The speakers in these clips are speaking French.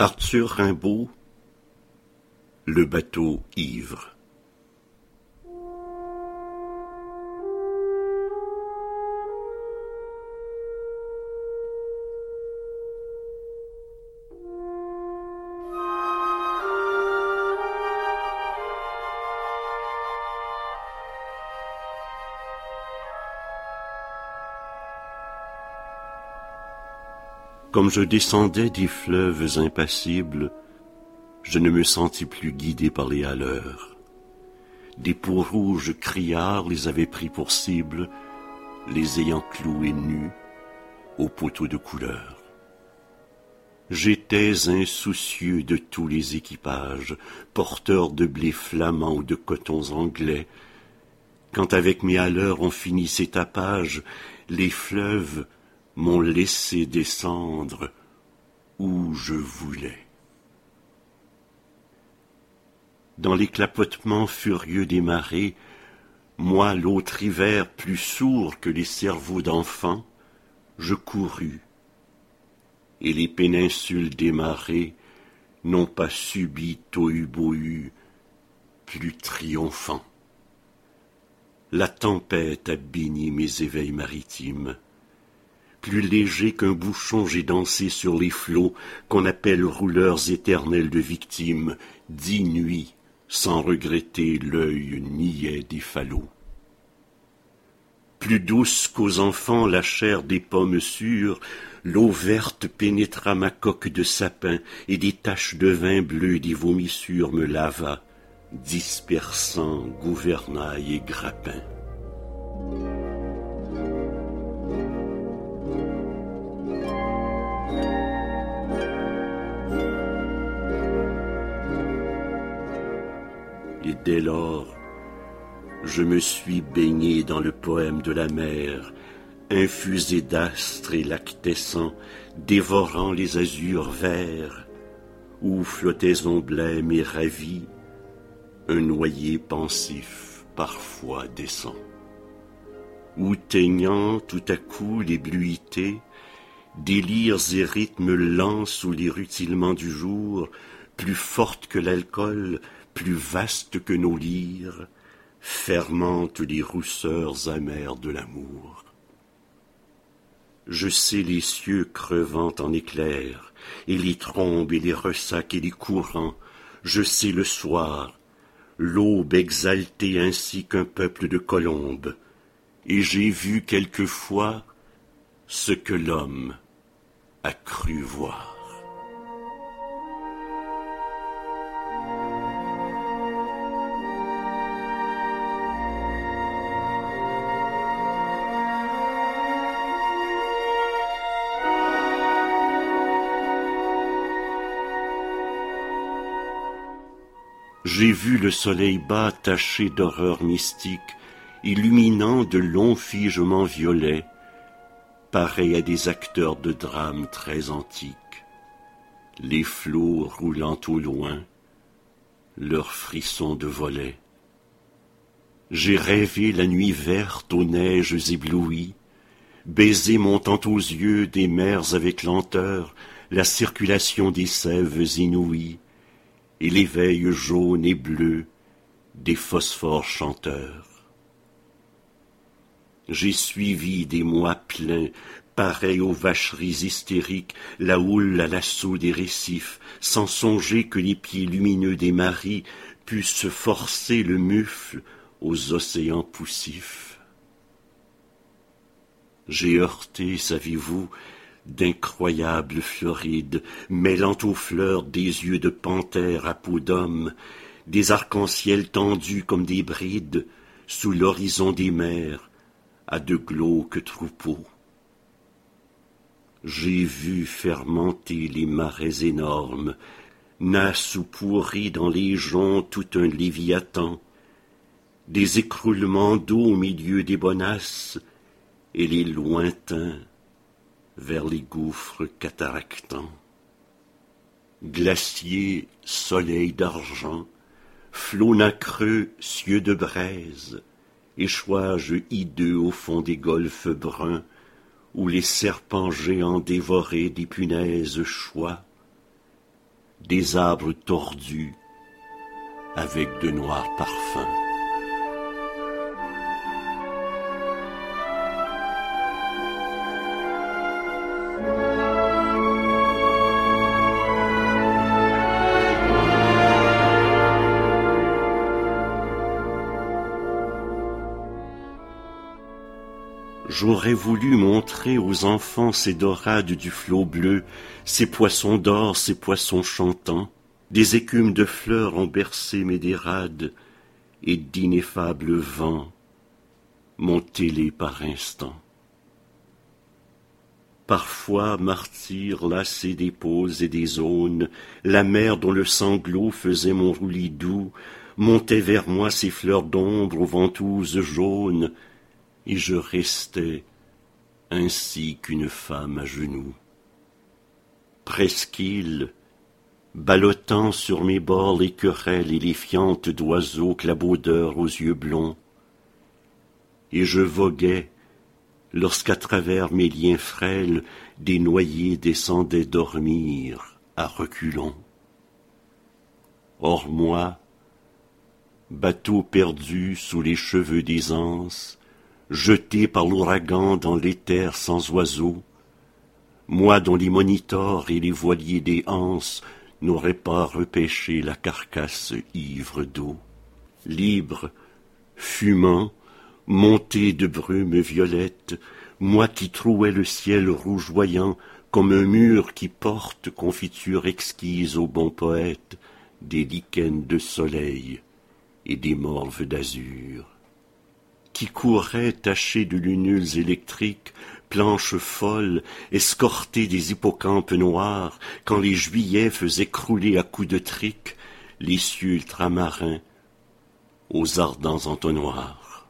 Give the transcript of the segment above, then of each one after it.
Arthur Rimbaud, Le bateau ivre. Comme je descendais des fleuves impassibles, je ne me sentis plus guidé par les haleurs. Des peaux rouges criards les avaient pris pour cible, les ayant cloués nus aux poteaux de couleur. J'étais insoucieux de tous les équipages, porteur de blé flamand ou de cotons anglais. Quand avec mes haleurs on finit ces tapages, les fleuves m'ont laissé descendre où je voulais. Dans les clapotements furieux des marées, moi, l'autre hiver, plus sourd que les cerveaux d'enfants, je courus, et les péninsules des marées n'ont pas subi tohu-bohu plus triomphant. La tempête a béni mes éveils maritimes. Plus léger qu'un bouchon, j'ai dansé sur les flots qu'on appelle rouleurs éternels de victimes, 10 nuits, sans regretter l'œil niais des falots. Plus douce qu'aux enfants la chair des pommes sûres, l'eau verte pénétra ma coque de sapin, et des taches de vin bleu des vomissures me lava, dispersant gouvernail et grappin. Et dès lors, je me suis baigné dans le poème de la mer, infusé d'astres et lactescents, dévorant les azurs verts, où flottaison blême et ravie, un noyer pensif parfois descend. Où teignant tout à coup les bluités, délires et rythmes lents sous les rutilements du jour, plus fortes que l'alcool, plus vastes que nos lyres, fermentent les rousseurs amères de l'amour. Je sais les cieux crevant en éclairs, et les trombes et les ressacs et les courants, je sais le soir, l'aube exaltée ainsi qu'un peuple de colombes, et j'ai vu quelquefois ce que l'homme a cru voir. J'ai vu le soleil bas taché d'horreur mystique, illuminant de longs figements violets, pareils à des acteurs de drames très antiques, les flots roulant au loin, leurs frissons de volets. J'ai rêvé la nuit verte aux neiges éblouies, baiser montant aux yeux des mers avec lenteur, la circulation des sèves inouïes, et l'éveil jaune et bleu des phosphores chanteurs. J'ai suivi des mois pleins, pareils aux vacheries hystériques, la houle à l'assaut des récifs, sans songer que les pieds lumineux des maris pussent forcer le mufle aux océans poussifs. J'ai heurté, savez-vous, d'incroyables Florides, mêlant aux fleurs des yeux de panthère à peau d'homme, des arcs-en-ciel tendus comme des brides, sous l'horizon des mers, à de glauques troupeaux. J'ai vu fermenter les marais énormes, nasse ou pourri dans les joncs tout un léviathan, des écroulements d'eau au milieu des bonasses, et les lointains vers les gouffres cataractants. Glaciers, soleil d'argent, flots nacreux, cieux de braise, échouages hideux au fond des golfes bruns, où les serpents géants dévorés des punaises choient, des arbres tordus avec de noirs parfums. J'aurais voulu montrer aux enfants ces dorades du flot bleu, ces poissons d'or, ces poissons chantants, des écumes de fleurs ont bercé mes dérades, et d'ineffables vents montez-les par instants. Parfois, martyr lassé des poses et des aunes, la mer dont le sanglot faisait mon roulis doux, montait vers moi ses fleurs d'ombre aux ventouses jaunes, et je restais ainsi qu'une femme à genoux. Presqu'île, ballottant sur mes bords les querelles et les fientes d'oiseaux clabaudeurs aux yeux blonds, et je voguais lorsqu'à travers mes liens frêles des noyés descendaient dormir à reculons. Or moi, bateau perdu sous les cheveux des anses, jeté par l'ouragan dans l'éther sans oiseaux, moi dont les monitors et les voiliers des anses n'auraient pas repêché la carcasse ivre d'eau. Libre, fumant, monté de brume violette, moi qui trouais le ciel rougeoyant comme un mur qui porte confiture exquise au bon poète, des lichens de soleil et des morves d'azur. Qui courait taché de lunules électriques, planches folles, escortées des hippocampes noirs, quand les juillets faisaient crouler à coups de trique les cieux ultramarins aux ardents entonnoirs.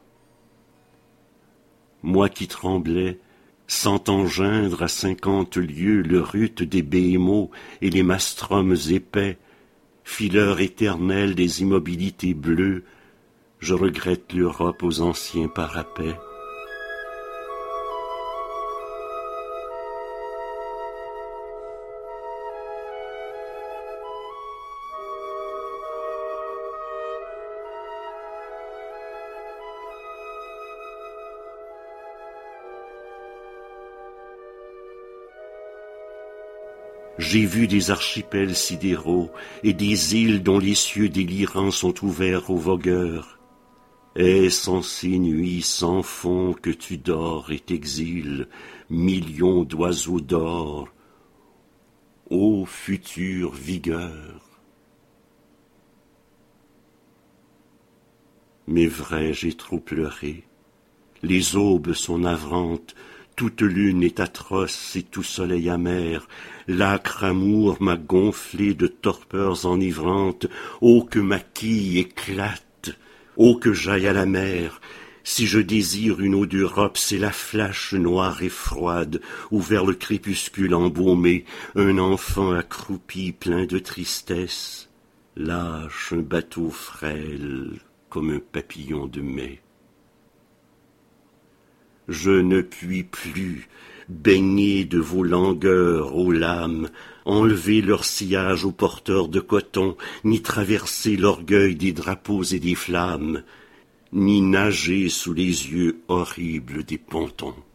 Moi qui tremblais, sentant geindre à 50 lieues le rut des béhémots et les mastromes épais, fileurs éternels des immobilités bleues, je regrette l'Europe aux anciens parapets. J'ai vu des archipels sidéraux et des îles dont les cieux délirants sont ouverts aux vogueurs. Est-ce en ces nuits sans fond que tu dors et t'exiles, millions d'oiseaux d'or, ô future vigueur? Mais vrai, j'ai trop pleuré, les aubes sont navrantes, toute lune est atroce et tout soleil amer, l'âcre amour m'a gonflé de torpeurs enivrantes, ô que ma quille éclate! Ô que j'aille à la mer, si je désire une eau d'Europe, c'est la flache noire et froide, où vers le crépuscule embaumé, un enfant accroupi plein de tristesse, lâche un bateau frêle comme un papillon de mai. Je ne puis plus, baigner de vos langueurs, ô lames, enlever leur sillage aux porteurs de coton, ni traverser l'orgueil des drapeaux et des flammes, ni nager sous les yeux horribles des pontons.